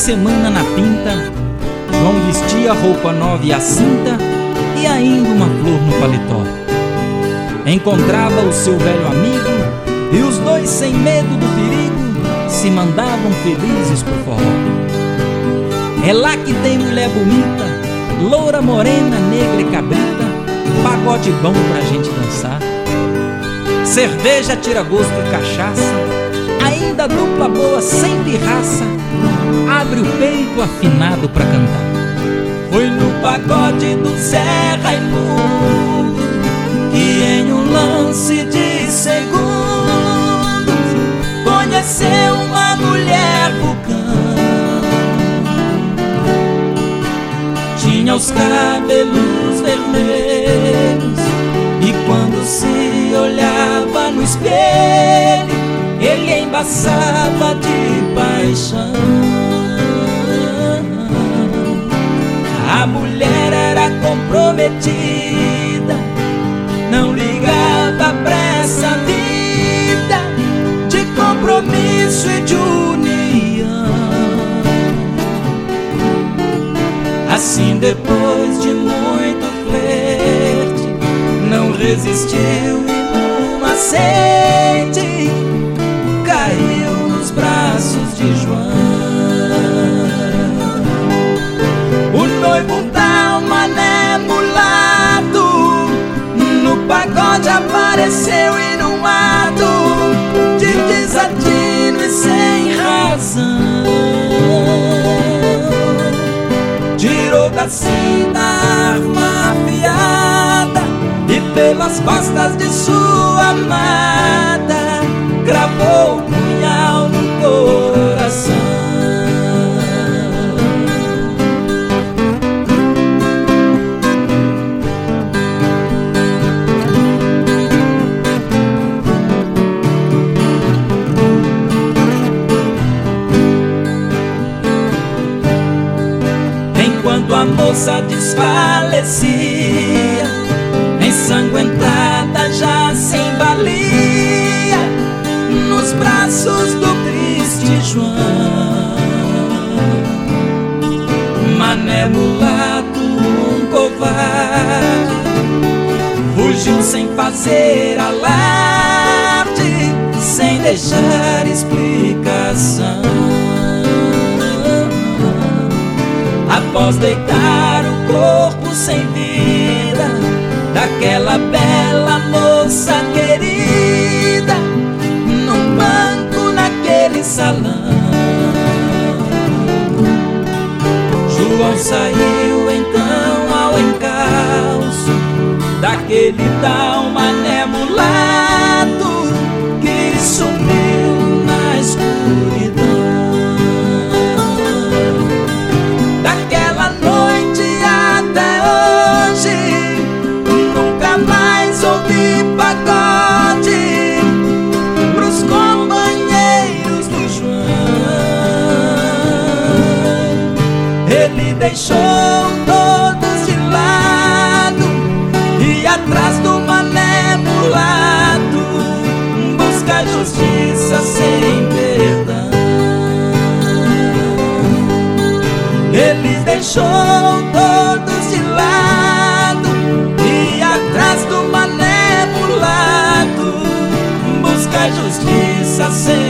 semana na pinta, João vestia roupa nova e a cinta, e ainda uma flor no paletó. Encontrava o seu velho amigo, e os dois, sem medo do perigo, se mandavam felizes pro forró. É lá que tem mulher bonita, loura, morena, negra e cabrita, pagode bom pra gente dançar. Cerveja, tira-gosto e cachaça, ainda dupla boa, sem pirraça, abre o peito afinado pra cantar. Foi no pagode do Zé Raimundo que, em um lance de segundos, conheceu uma mulher vulcã. Tinha os cabelos vermelhos e, quando se olhava no espelho, ele embaçava de paixão. A mulher era comprometida, não ligava pra essa vida de compromisso e de união. Assim, depois de muito flerte, não resistiu e, numa sede, caiu nos braços de João. O noivo da mané mulato no pagode apareceu, e num ato de desatino e sem razão, tirou da cinta a arma afiada e, pelas costas de sua amada, gravou o punhal no coração. Enquanto a moça desfalecia, ensanguentada, já sem valia, nos braços do triste João, mané mulato, um covarde, fugiu sem fazer alarde, sem deixar explicação. Após deitar o corpo sem vida daquela bela moça querida num banco naquele salão, João saiu então ao encalço daquele tal mané mulato que sumiu na escuridão. Daquela noite até hoje nunca mais ouvi pagode pros companheiros do João. Ele deixou todos de lado e, atrás do mané mulato, busca justiça sem perdão. Ele deixou todos de lado e, atrás do mané mulato, busca justiça sem